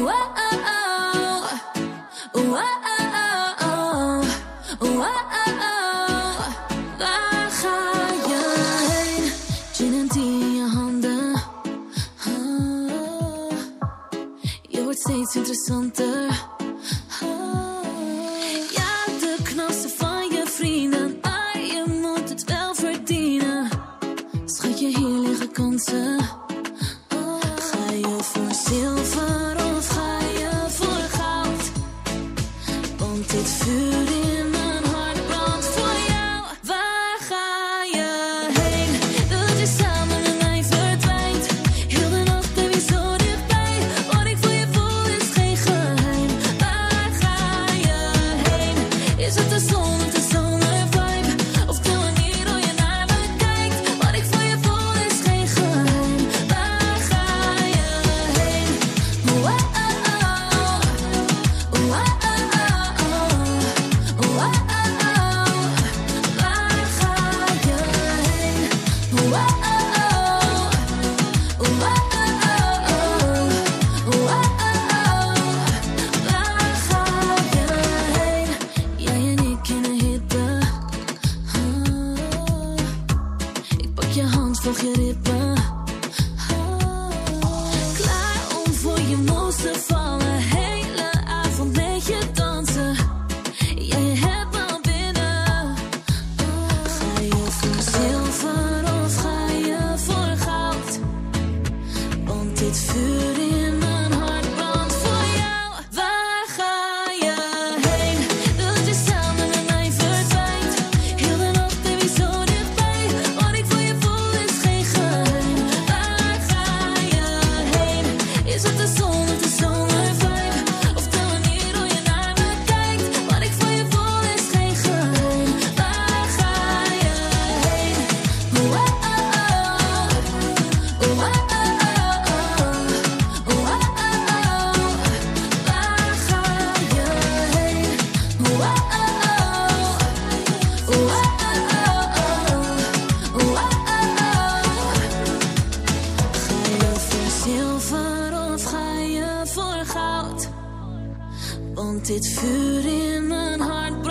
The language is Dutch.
Waar ga je heen? Gin en tea in je handen. Je wordt steeds interessanter. Ja, de knapste van je vrienden, maar je moet het wel verdienen. Schatje, hier liggen kansen. Ga je voor zilver of ga je voor goud? Want dit vuur in mijn hart brandt voor jou. Waar ga je heen? Dat je samen met mij verdwijnt. Heel de nacht ben je zo dichtbij. Wat ik voor je voel is geen geheim. Waar ga je heen? Is het de zon of de zomervibe? Of de manier hoe je naar me kijkt? Wat ik voor je voel is geen geheim. Waar ga je heen? Jij en ik in een hitte. Ik pak je hand, volg je rippen. Klaar om voor je mos te vallen. Hele avond met je dansen. Ja, je hebt me al binnen. Ga je voor zilver of ga je voor goud? Want dit vuur in mijn hart brandt voor jou. Waar ga je heen? Dat je samen met mij verdwijnt. Heel de nacht ben je zo dichtbij. Wat ik voor je voel is geen geheim. Waar ga je heen? Is het de zon of de zomervibe? Of de manier hoe je naar me kijkt? Wat ik voor je voel is geen geheim. Waar ga je heen? Waar ga je heen? Ga je voor zilver of ga je voor goud? Want dit vuur in mijn hart